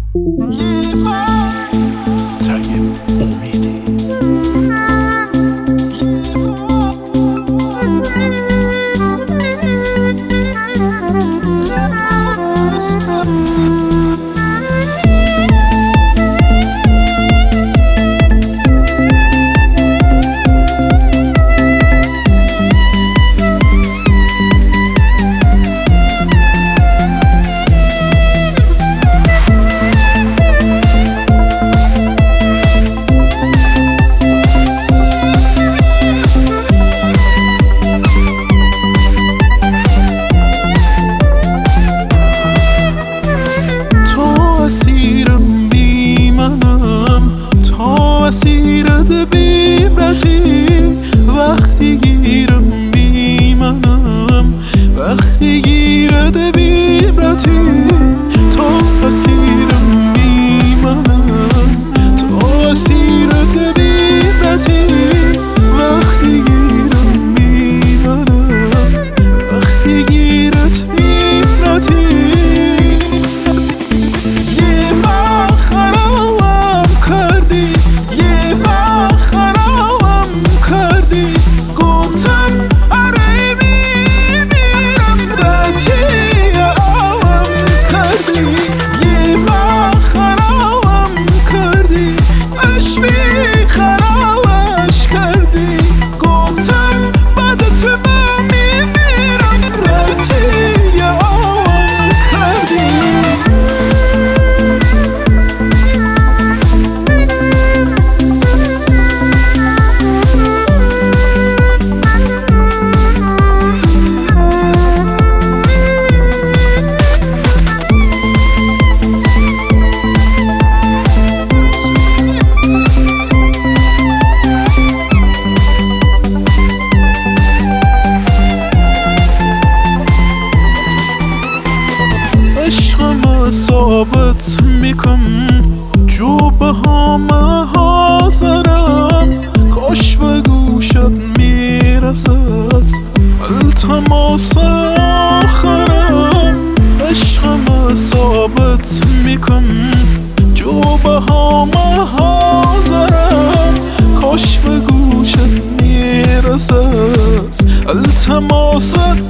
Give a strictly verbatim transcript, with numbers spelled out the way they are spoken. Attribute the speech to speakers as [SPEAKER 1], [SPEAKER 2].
[SPEAKER 1] طيب امیدی. اسیرت بیمتی وقتی گیرم بیمنم، وقتی گیرت بیمتی تو اسیرم بیمنم، تو اسیرت بیمتی وقتی گیرم بیمنم، وقتی گیرت بیمتی. عشقم ثابت میکن جو به همه حاضرم، کاش به گوشت میرسه التماس آخرم. عشقم ثابت میکن جو به همه حاضرم، کاش به گوشت میرسه التماس